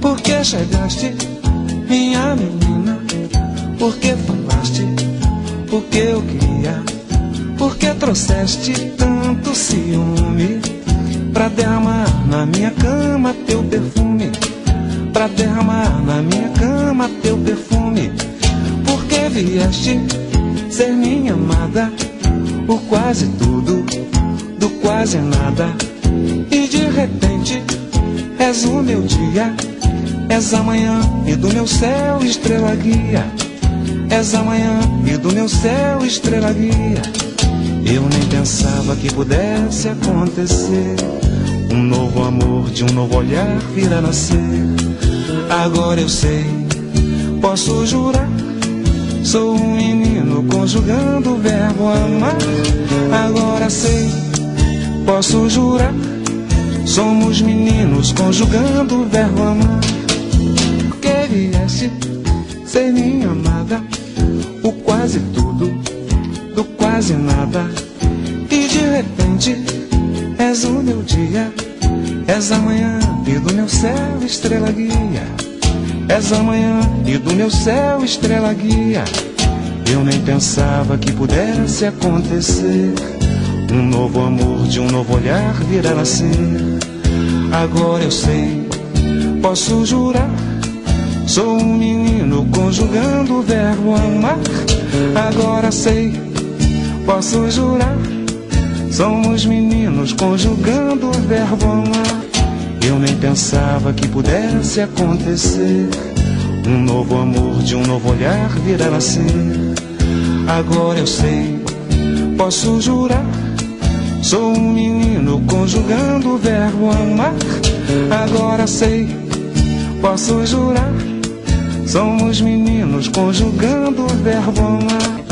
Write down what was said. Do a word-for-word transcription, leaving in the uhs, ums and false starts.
Porque chegaste, minha menina, porque falaste o que eu queria, porque trouxeste tanto ciúme pra derramar na minha cama teu perfume, pra derramar na minha cama teu perfume. Porque vieste ser minha amada, o quase tudo do quase nada. E de repente és o meu dia, és a manhã e do meu céu estrela guia, és a manhã e do meu céu estrela guia. Eu nem pensava que pudesse acontecer, um novo amor de um novo olhar vir a nascer. Agora eu sei, posso jurar, sou um menino conjugando o verbo amar. Agora sei, posso jurar, somos meninos conjugando o verbo amar. Porque vieste ser minha amada, o quase tudo do quase nada. E de repente és o meu dia, és a manhã e do meu céu estrela guia, és a manhã e do meu céu estrela guia. Eu nem pensava que pudesse acontecer, um novo amor de um novo olhar vir a nascer. Agora eu sei, posso jurar, sou um menino conjugando o verbo amar. Agora sei, posso jurar, somos meninos conjugando o verbo amar. Eu nem pensava que pudesse acontecer, um novo amor de um novo olhar vir a nascer. Agora eu sei, posso jurar, sou um menino conjugando o verbo amar. Agora sei, posso jurar, somos meninos conjugando o verbo amar.